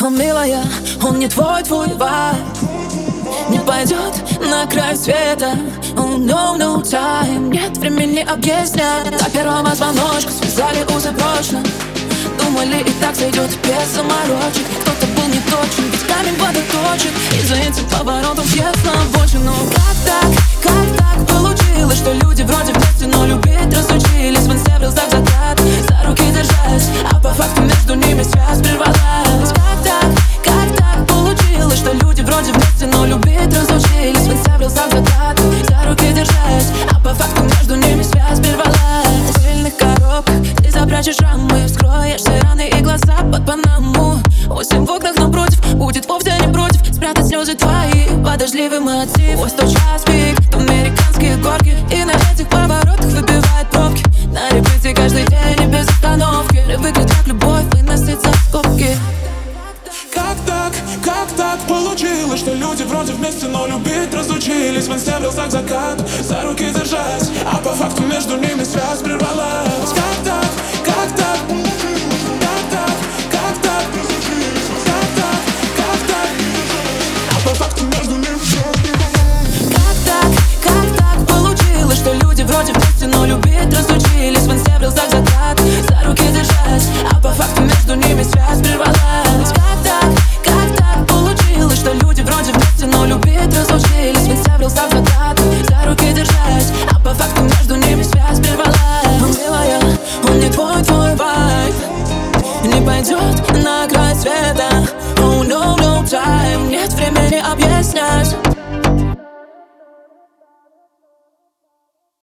Он милая, он не твой вайб. Не пойдет на край света. Oh no, no time. Нет времени объяснять. На первом звоночку связали узы прочно. Думали, и так сойдет без заморочек. Кто-то был не точен, ведь камень водоточен. И за этим поворотом въезд на обочину. Как так получилось, что люди вроде вместе, но любить разучились. В инсте в рилсах закат, за руки держась, а по факту между ними связь прервалась. Как так получилось, что люди вроде вместе, но любить разучились. В инсте в рилсах закат, за руки держась, а по факту между ними связь прервалась. В пыльных коробках ты запрячешь рамы, вскроешь все раны и глаза под панаму. Осень в окнах напротив, будет вовсе не против спрятать слезы твои под дождливый мотив. Ось тот час пик, американские горки, и на этих поворотах выбивает пробки. На репите каждый день и без остановки. Привыкли так любовь выносить за скобки. Как так получилось, что люди вроде вместе, но любить разучились. В инсте в рилсах закат, за руки держась, а по факту между ними связь прервалась. Как так разучились. А по факту между ними связь прервалась. Как так получилось, что люди вроде вместе, но любить разучились. В инсте в рилсах закат, за руки держась, а по факту между ними связь прервалась. Как так получилось, что люди вроде вместе, но любить разучились. В инсте в рилсах закат, за руки держась, а по факту между ними связь прервалась. Он милая, он не твой вайб. Не пойдет на край света. Oh no, no time. Нет времени объяснять.